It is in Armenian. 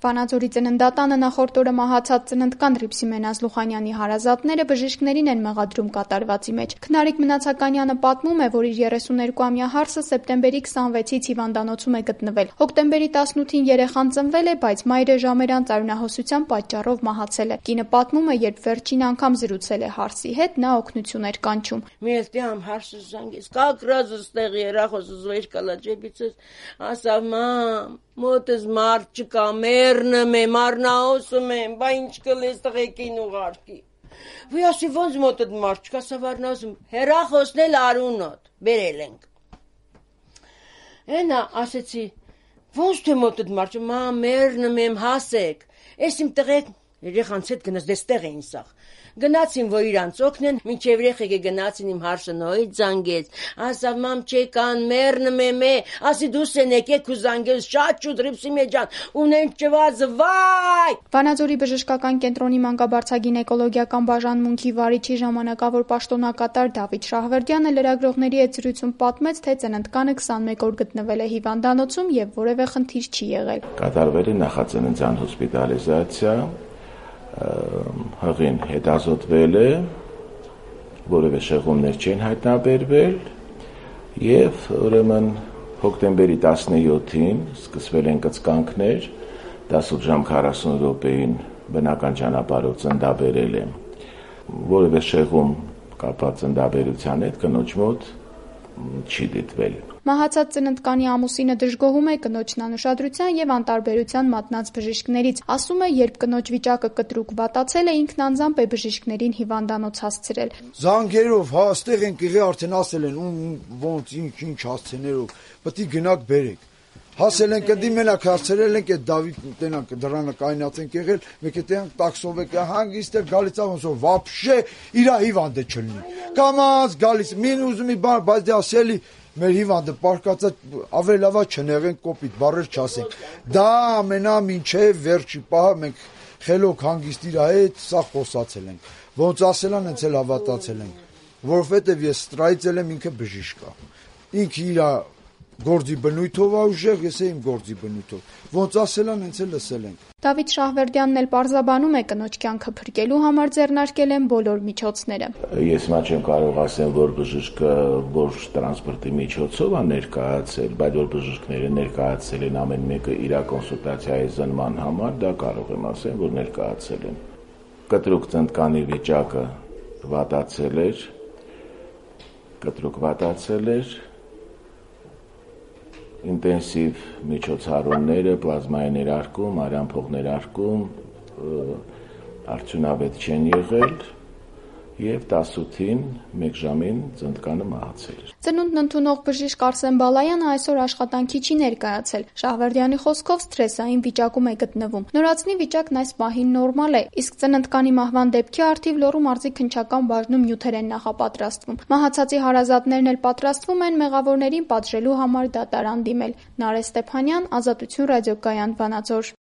Վանաձորի ծննդատանը նախորդ օրը մահացած ծննդկան Ռիփսիմեն Ազլուխանյանի հարազատները բժիշկներին են մեղադրում կատարվածի մեջ։ Քնարիկ Մնացականյանը պատմում է, որ իր 32-ամյա հարսը սեպտեմբերի 26-ից հիվանդանոցում է գտնվել։ Հոկտեմբերի 18-ին երեխան ծնվել է, բայց մայրը ժամեր անց արյունահոսության պատճառով մահացել է։ Կինը պատմում է, երբ վերջին անգամ զրուցել է հարսի հետ, նա օգնություն էր կանչում։ Ասավ մամ, մոտս մարդ չկա, մեռնում եմ, արնահոսում եմ, բա ինչ կլես տղեկին ուղարկի։ Վի ասի ոնց մոտդ մարդ չկա, ասավ արնահոսում, հեռախոսնել Արունոտ, բերել ենք։ Էնա ասեցի, ոնց թե մոտդ մարդ, մամ, մեռնում եմ, հասեք, ես իմ տղեկ երեխանց հետ գնաց, դες տեղ էին սաղ։ Գնացին, որ իրանց օգնեն, մինչև երեխեքը գնացին իմ հարսը նորից զանգեց, ասավ մամ չեկան, մեռնում եմ, ասի դուս են եկեք ու զանգես, շատ շուտ Ռիփսիմե ջան, ունեն ճված, վայ։ Վանաձորի բժշկական կենտրոնի մանկաբարձագինեկոլոգիական բաժանմունքի վարիչի ժամանակավոր պաշտոնակատար Դավիթ Շահվերդյանը լրագրողների հետ զրույցում պատմեց, թե ծննդկանը 21 օր գտնվել է հիվանդանոցում եւ որևէ խնդիր չի եղել։ Կատարվել է նախածննդյան հոսպիտալիզացիա, հղին հետազոտվել է, որևէ շեղումներ չեն հայտնաբերվել եւ ուրեմն հոկտեմբերի 17-ին սկսվել են կծկանքներ, 18 ժամ 40 րոպեին բնական ճանապարհով ծննդաբերել է, որևէ շեղում կապված ծննդաբերության հետ կնոջ մոտ չի դիտվել։ Մահացած ծննդկանի ամուսինը դժգոհում է կնոջն անուշադրության եւ անտարբերության մատնած բժիշկներից։ Ասում է, երբ կնոջ վիճակը կտրուկ վատացել է, ինքն անձամբ է բժիշկներին հիվանդանոց հասցրել։ Զանգերով, այստեղ են եղել, արդեն ասել են, ոնց ինչ հասցեներով, պետք է գնաք բերեք։ Հասել ենք դի մենակ հարցրել ենք այդ Դավիթ տենակ դրանը կայնած ենք եղել, մեկ տենակ տաքսով եք հանգիստ էր գալիս ոնց վաբշե իր հիվանդը չլինի։ Կամած գալիս մին ուզում մի բան, բայց դե ասելի մեր հիվանդը պարկածա ավելի լավա չնեղեն կոպիտ բառեր չասենք։ Դա ամենամինչև վերջի պահը մենք խելոք հանգիստ իր հետ սա խոսացել ենք։ Ոնց ասելան հենց էլ հավատացել ենք, որովհետև ես ստրայցել եմ ինքը բժիշկ է։ Ինքը իր գործի բնույթով ուժեղ, ես եմ գործի բնույթով։ Ոնց ասելան, հենց էլ լսել ենք։ Դավիթ Շահվերդյանն էլ պարզաբանում է կնոջ կյանքը փրկելու համար ձեռնարկել են բոլոր միջոցները։ Ես մա չեմ կարող ասեմ, որ բժիշկը ոչ տրանսպորտի միջոցով է ներկայացել, բայց որ բժիշկները ներկայացել են ամեն մեկը իր կոնսուլտացիայի զնման համար, դա կարող եմ ասել, որ ներկայացել են։ Կտրուկ ծննդկանի վիճակը վատացել էր, ինտենսիվ միջոցառումները, պլազմայի ներարկում, արյան ներարկում արդյունավետ չեն եղել եւ 18-ին 1 ժամին ծննդկանը մահացել էր։ Ծնունդն ընդունող բժիշկ Արսեն Բալայանը այսօր աշխատանքի չի ներկայացել։ Շահվերդյանի խոսքով սթրեսային վիճակում է գտնվում։ Նորածնի վիճակն այս պահին նորմալ է, իսկ ծննդկանի մահվան դեպքի առթիվ Լոռու մարզի քննչական բաժնում նյութեր են նախապատրաստվում։ Մահացածի հարազատներն էլ պատրաստվում են մեղավորներին պատժելու համար դատարան դիմել։ Նարէ Ստեփանյան, Ազատություն ռադիոկայան, Վանաձոր։